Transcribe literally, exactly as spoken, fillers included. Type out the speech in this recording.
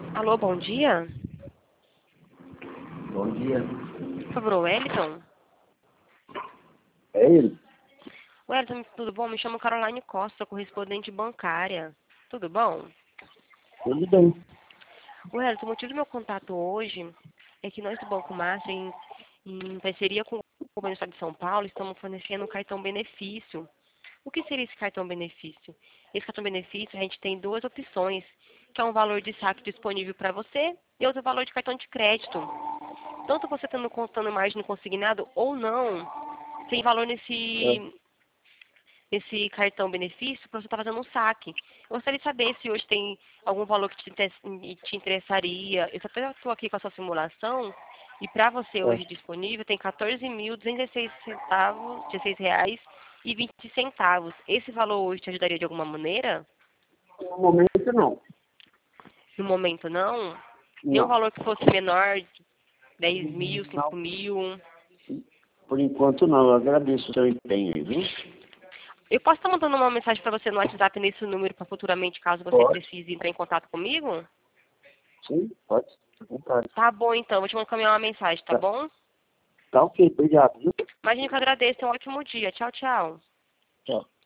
Alô, bom dia. Bom dia. Por favor, o Wellington. É ele? Wellington, tudo bom? Me chamo Caroline Costa, correspondente bancária. Tudo bom? Tudo bem. Wellington, o motivo do meu contato hoje é que nós do Banco Master, em, em parceria com o governo do Estado de São Paulo, estamos fornecendo um cartão benefício. O que seria esse cartão benefício? Esse cartão benefício, a gente tem duas opções, que é um valor de saque disponível para você e outro valor de cartão de crédito. Tanto você estando contando margem no consignado ou não, tem valor É. nesse, nesse cartão benefício para você estar fazendo um saque. Eu gostaria de saber se hoje tem algum valor que te, inter- te interessaria. Eu só estou aqui com a sua simulação e para você É. hoje disponível tem quatorze mil duzentos e dezesseis centavos, dezesseis reais e vinte centavos. Esse valor hoje te ajudaria de alguma maneira? No momento, não. No momento não? Nenhum Não. valor que fosse menor, dez mil, Não. cinco mil. Por enquanto, não. Eu agradeço o seu empenho aí, viu? Eu posso estar mandando uma mensagem para você no WhatsApp nesse número para futuramente, caso você Pode. precise entrar em contato comigo? Sim, pode. À vontade. Tá bom, então. Vou te encaminhar uma mensagem, tá Tá. bom? Tá ok. Obrigado, viu? Imagina que eu agradeço. Tenha um ótimo dia. Tchau, tchau. Tchau.